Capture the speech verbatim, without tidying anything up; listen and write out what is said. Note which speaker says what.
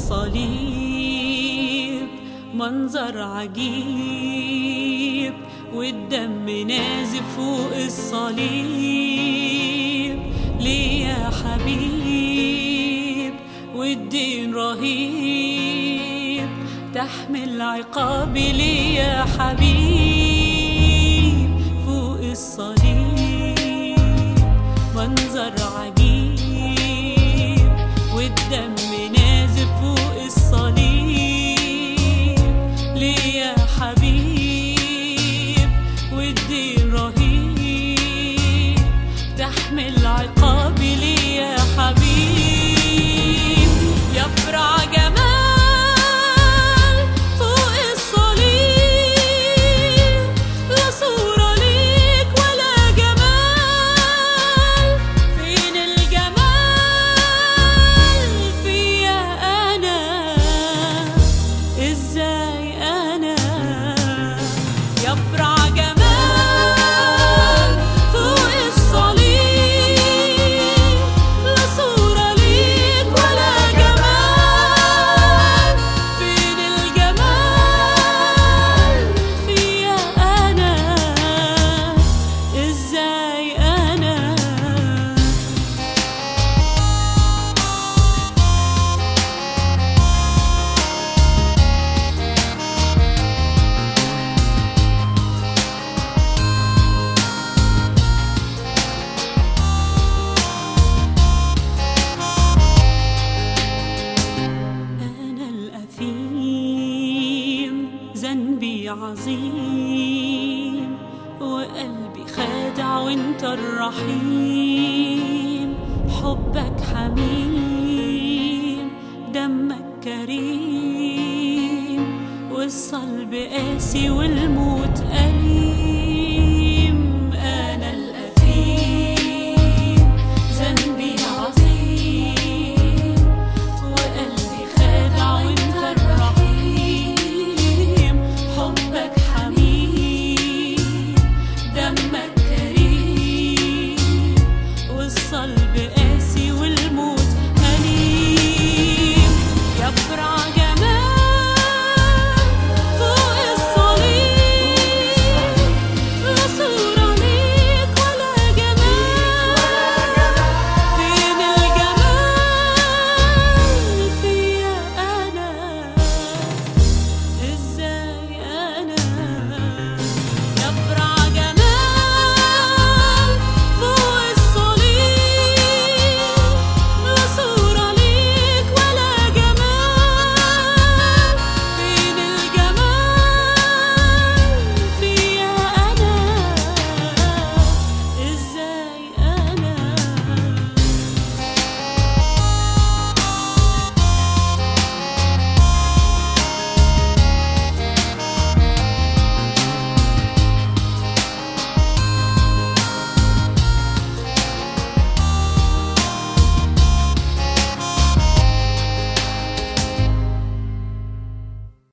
Speaker 1: الصليب منظر عجيب، والدم نازف فوق الصليب. ليه يا حبيب والدين رهيب، تحمل عقابي ليه يا حبيب فوق الصليب. منظر عجيب والدم نازف فوق الصليب. ليه يا حبيب والدين رهيب، تحمل عقابي ليه يا حبيب. يبرع جمال فوق الصليب، لا صورة ليك ولا جمال. فين الجمال فيا أنا؟ إزاي أنا؟ يبرع جمال فوق الصليب، لا صورة ليك ولا جمال. فين الجمال فيا أنا؟ إزاي أنا؟ أنا الأثيم ذنبي عظيم، وقلبي خادع وانت الرحيم. حبك حميم دمك كريم، والصلب قاسي والموت